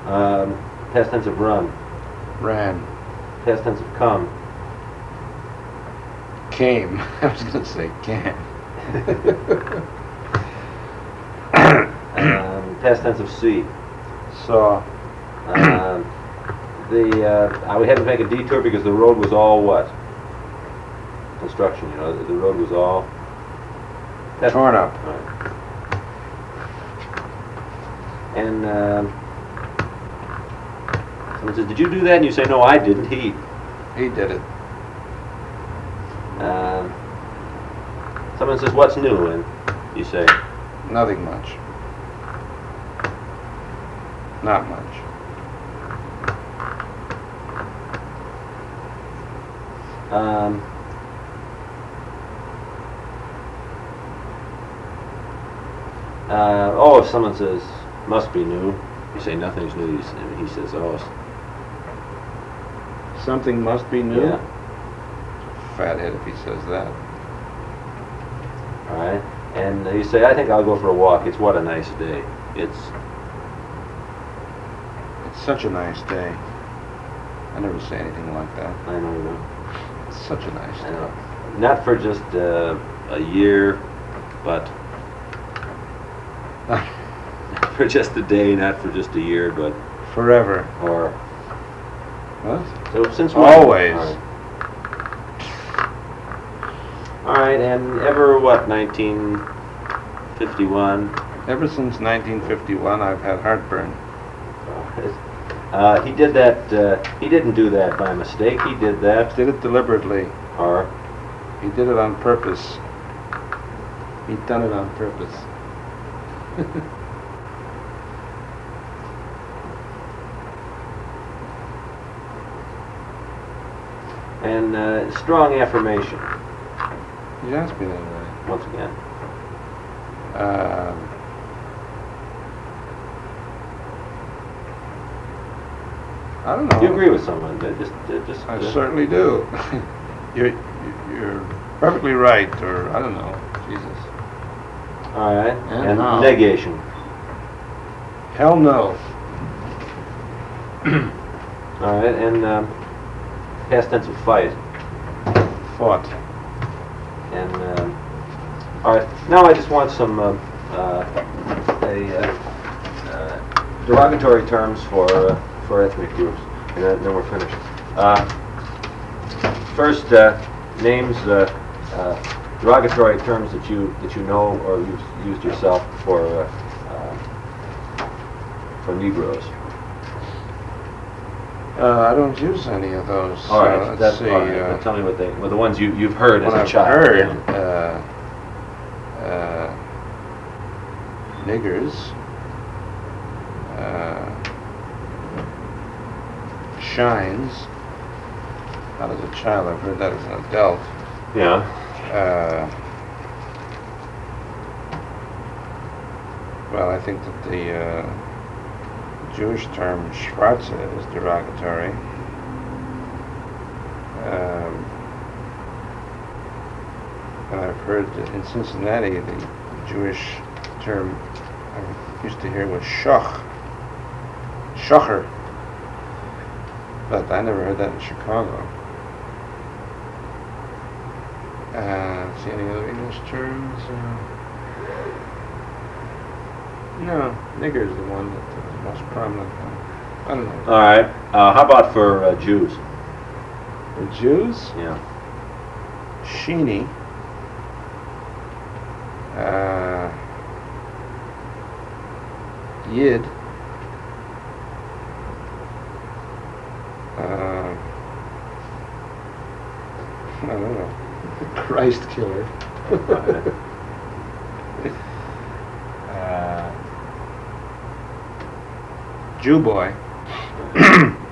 Past tense of run. Ran. Past tense of come. Came. I was going to say can. Past tense of see. Saw. We had to make a detour because the road was all what? Construction, you know. The road was all Torn up. Right. And someone says, "Did you do that?" And you say, "No, I didn't. He." He did it. Someone says, "What's new?" And you say, Nothing much. Not much. If someone says, "Must be new," you say, "Nothing's new." He says, "Oh." Something must be new? Yeah. Fathead if he says that. All right. And you say, "I think I'll go for a walk. It's what a nice day." It's such a nice day. I never say anything like that. I know you know. It's such a nice I day. know. Not for just a year, but for just a day, not for just a year, but Forever. or What? so since when? Always. All right, and ever what? 1951. Ever since 1951, I've had heartburn. He did that. He didn't do that by mistake. He did that, Did it deliberately. or He did it on purpose. He'd done it on purpose. and strong affirmation. You asked me that already. Once again. I don't know. You agree with someone? Just. I certainly do. You're perfectly right, or I don't know. Jesus. All right. And how? Negation. Hell no. All right, and past tense of fight. Fought. And all right, now I just want some derogatory terms for ethnic groups, and then we're finished. First, names, derogatory terms that you know or you've used yourself for Negroes. I don't use any of those. All right, let's see. all right. Tell me what the ones you've heard as What a I've child. heard, Yeah. niggers, shines. Not as a child, I've heard that as an adult. Yeah. Well, I think that the Jewish term Schwarze is derogatory. And I've heard that in Cincinnati the Jewish term I used to hear was shocher, but I never heard that in Chicago. See any other English terms? No, nigger is the one that is most prominent. I don't know. All right. How about for Jews? For Jews, Yeah. sheeny. Yid. I don't know. Christ killer. Jew boy.